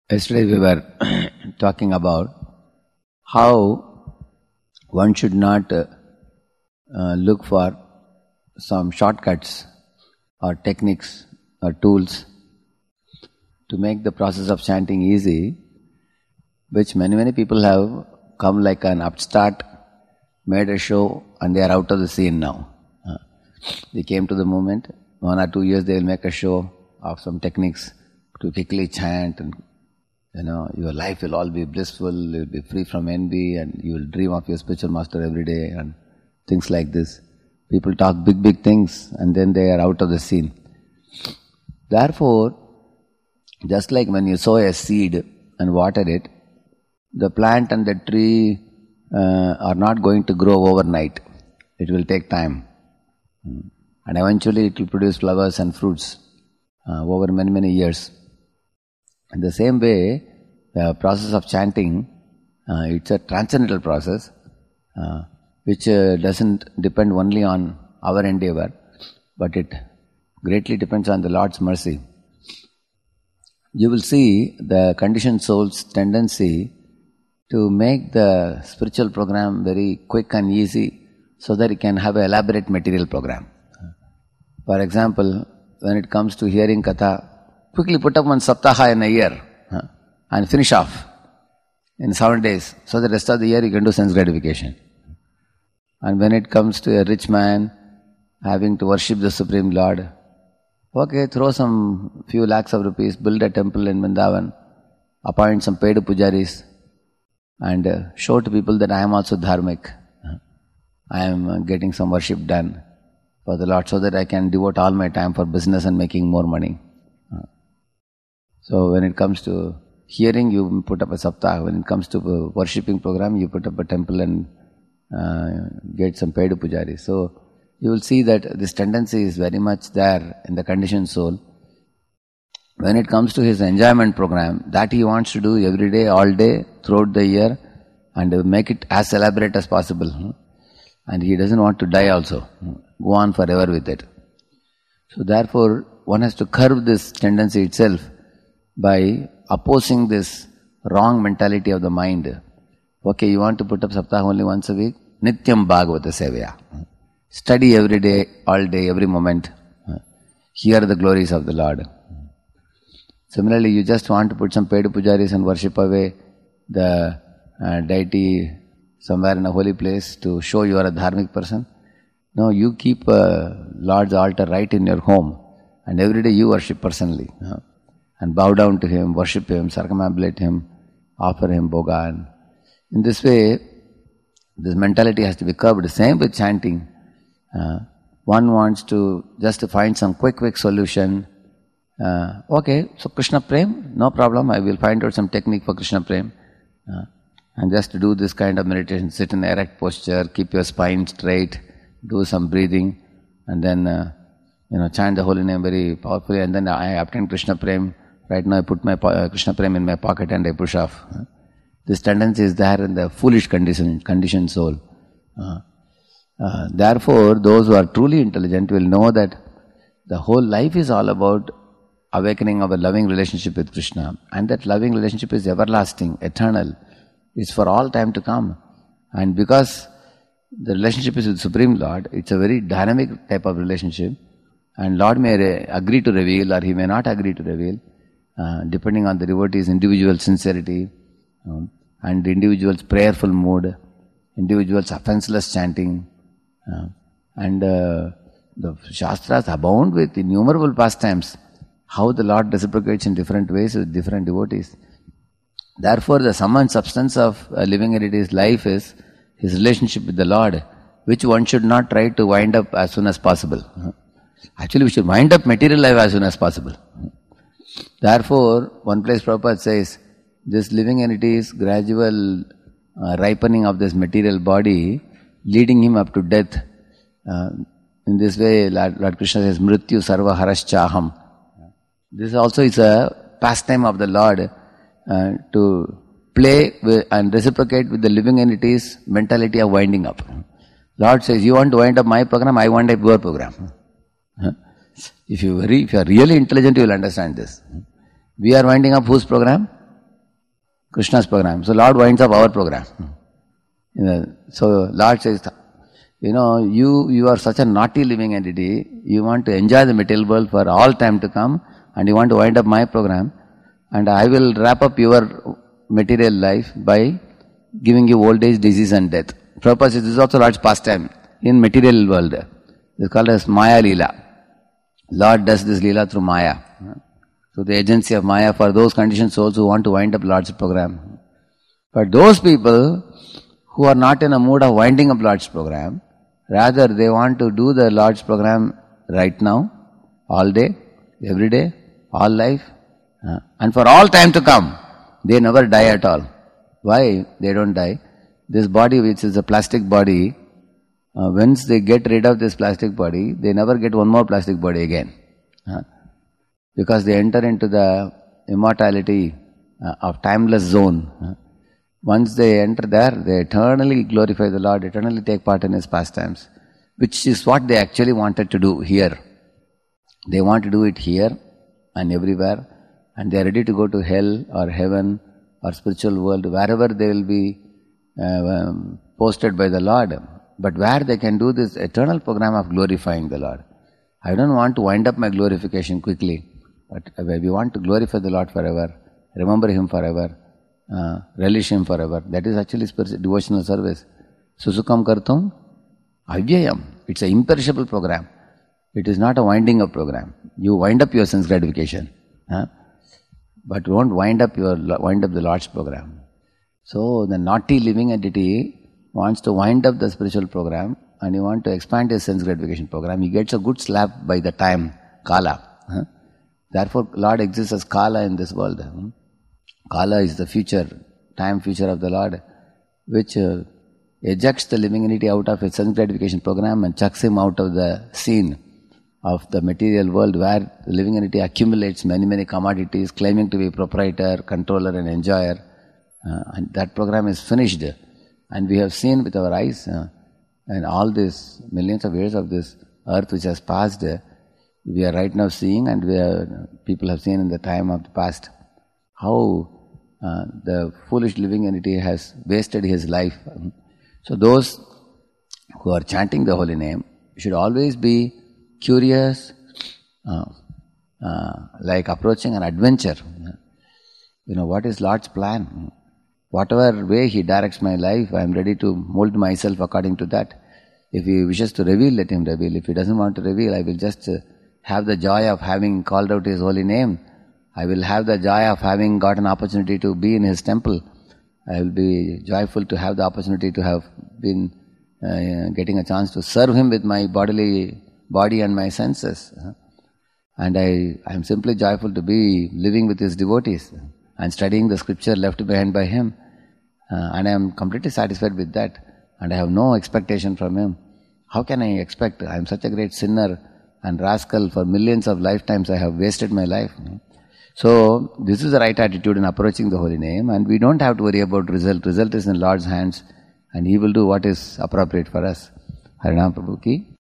Yesterday we were talking about how one should not look for some shortcuts or techniques or tools to make the process of chanting easy, which many people have come like an upstart, made a show, and they are out of the scene now. They came to the movement, 1 or 2 years they will make a show of some techniques to quickly chant, and your life will all be blissful, you will be free from envy, and you will dream of your spiritual master every day, and things like this. People talk big things, and then they are out of the scene. Therefore, just like when you sow a seed and water it, the plant and the tree are not going to grow overnight. It will take time. And eventually it will produce flowers and fruits over many years. In the same way, the process of chanting, it's a transcendental process which doesn't depend only on our endeavor, but it greatly depends on the Lord's mercy. You will see the conditioned soul's tendency to make the spiritual program very quick and easy so that it can have an elaborate material program. For example, when it comes to hearing katha, quickly put up one saptaha in a year and finish off in 7 days, so the rest of the year you can do sense gratification. And when it comes to a rich man having to worship the Supreme Lord, okay, throw some few lakhs of rupees, build a temple in Vrindavan, appoint some paid pujaris, and show to people that I am also dharmic. I am getting some worship done for the Lord so that I can devote all my time for business and making more money. So when it comes to hearing, you put up a saptah. When it comes to a worshipping program, you put up a temple and get some paid pujaris. So you will see that this tendency is very much there in the conditioned soul. When it comes to his enjoyment program, that he wants to do every day, all day, throughout the year, and make it as elaborate as possible. And he doesn't want to die also. Go on forever with it. So therefore, one has to curb this tendency itself by opposing this wrong mentality of the mind. Okay, you want to put up saptah only once a week? Nityam Bhagavata Sevaya. Study every day, all day, every moment. Hear the glories of the Lord. Similarly, you just want to put some paid pujaris and worship away the deity somewhere in a holy place to show you are a dharmic person. No, you keep a Lord's altar right in your home, and every day you worship personally. And bow down to Him, worship Him, circumambulate Him, offer Him bhoga. And in this way, this mentality has to be curbed. Same with chanting. One wants to just find some quick solution. Okay, so Krishna Prem, no problem, I will find out some technique for Krishna Prem. And just to do this kind of meditation, sit in erect posture, keep your spine straight, do some breathing, and then chant the holy name very powerfully, and then I obtain Krishna Prem. Right now I put my Krishna Prem in my pocket and I push off. This tendency is there in the foolish conditioned soul. Therefore, those who are truly intelligent will know that the whole life is all about awakening of a loving relationship with Krishna, and that loving relationship is everlasting, eternal. It's for all time to come. And because the relationship is with Supreme Lord, it's a very dynamic type of relationship, and Lord may agree to reveal or He may not agree to reveal, depending on the devotee's individual sincerity and the individual's prayerful mood, individual's offenseless chanting. And the Shastras abound with innumerable pastimes, how the Lord reciprocates in different ways with different devotees. Therefore, the sum and substance of a living entity's life is his relationship with the Lord, which one should not try to wind up as soon as possible. Actually, we should wind up material life as soon as possible. Therefore, one place Prabhupada says, this living entity's gradual ripening of this material body, leading him up to death. In this way, Lord Krishna says, Mrityu sarva haraschaham. This also is a pastime of the Lord to play with and reciprocate with the living entity's mentality of winding up. Lord says, you want to wind up my program, I wind up your program. If you are really intelligent, you will understand this. We are winding up whose program? Krishna's program. So Lord winds up our program. So Lord says, you are such a naughty living entity. You want to enjoy the material world for all time to come, and you want to wind up my program, and I will wrap up your material life by giving you old age, disease and death. Prabhupada says this is also Lord's pastime in material world. It's called as Maya Leela. Lord does this Leela through Maya. So the agency of Maya for those conditioned souls who want to wind up Lord's program. But those people who are not in a mood of winding up Lord's program, rather they want to do the Lord's program right now, all day, every day, all life, and for all time to come. They never die at all. Why they don't die? This body, which is a plastic body, once they get rid of this plastic body, they never get one more plastic body again. Because they enter into the immortality of timeless zone. Once they enter there, they eternally glorify the Lord, eternally take part in His pastimes, which is what they actually wanted to do here. They want to do it here and everywhere, and they are ready to go to hell or heaven or spiritual world, wherever they will be posted by the Lord. But where they can do this eternal program of glorifying the Lord. I don't want to wind up my glorification quickly, but we want to glorify the Lord forever, remember Him forever, relish Him forever. That is actually devotional service. Susukam kartum avyayam. It's an imperishable program. It is not a winding up program. You wind up your sense gratification, but you won't wind up the Lord's program. So the naughty living entity wants to wind up the spiritual program, and he wants to expand his sense gratification program. He gets a good slap by the time, Kala. Therefore, Lord exists as Kala in this world. Kala is the future, time future of the Lord, which ejects the living entity out of his sense gratification program and chucks him out of the scene of the material world, where the living entity accumulates many commodities, claiming to be proprietor, controller and enjoyer. And that program is finished. And we have seen with our eyes, and all these millions of years of this earth which has passed, we are right now seeing, and people have seen in the time of the past, how the foolish living entity has wasted his life. So those who are chanting the holy name should always be curious, like approaching an adventure. What is Lord's plan? Whatever way He directs my life, I am ready to mold myself according to that. If He wishes to reveal, let Him reveal. If He doesn't want to reveal, I will just have the joy of having called out His holy name. I will have the joy of having got an opportunity to be in His temple. I will be joyful to have the opportunity to have been getting a chance to serve Him with my body and my senses. And I am simply joyful to be living with His devotees and studying the scripture left behind by Him. And I am completely satisfied with that. And I have no expectation from Him. How can I expect? I am such a great sinner and rascal. For millions of lifetimes I have wasted my life. So this is the right attitude in approaching the holy name, and we don't have to worry about result. Result is in Lord's hands, and He will do what is appropriate for us. Harinam Prabhu ki